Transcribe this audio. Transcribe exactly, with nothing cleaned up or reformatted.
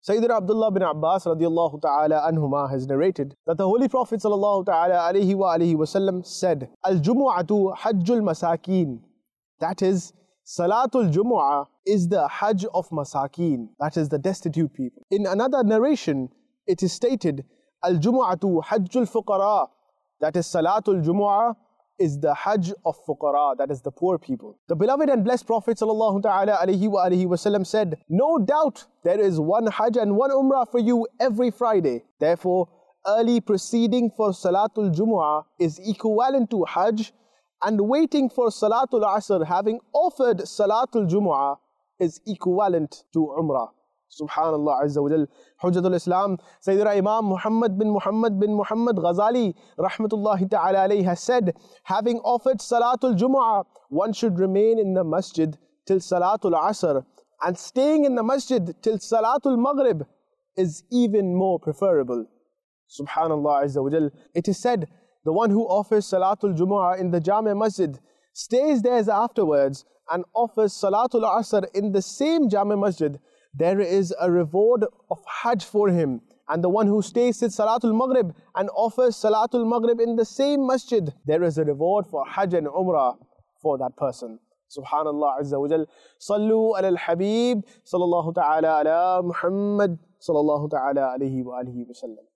Sayyidina Abdullah bin Abbas radiallahu ta'ala anhuma has narrated that the Holy Prophet sallallahu ta'ala alayhi wa alihi wasallam said, Al-Jumu'atu Hajjul Masakeen. That is, Salatul Jumu'ah is the Hajj of Masakeen. That is the destitute people. In another narration, it is stated, Al-Jumu'atu Hajjul Fuqara. That is, Salatul Jumu'ah is the Hajj of Fuqara, that is the poor people. The beloved and blessed Prophet sallallahu ta'ala alayhi wa alihi wasallam said, no doubt there is one Hajj and one Umrah for you every Friday. Therefore, early proceeding for Salatul Jumu'ah is equivalent to Hajj, and waiting for Salatul Asr, having offered Salatul Jumu'ah, is equivalent to Umrah. Subhanallah Azza wa Jal. Hujjatul Islam, Sayyidina Imam Muhammad bin Muhammad bin Muhammad Ghazali Rahmatullahi Ta'ala alayhi has said, having offered Salatul Jumu'ah, one should remain in the masjid till Salatul Asr, and staying in the masjid till Salatul Maghrib is even more preferable. Subhanallah Azza wa Jal. It is said, the one who offers Salatul Jumu'ah in the Jami Masjid stays there afterwards and offers Salatul Asr in the same Jami Masjid, there is a reward of Hajj for him. And the one who stays at Salatul Maghrib and offers Salatul Maghrib in the same masjid, there is a reward for Hajj and Umrah for that person. Subhanallah Azza wa Jal. Sallu ala al-Habib, sallallahu ta'ala ala Muhammad, sallallahu ta'ala alayhi wa alihi wa sallam.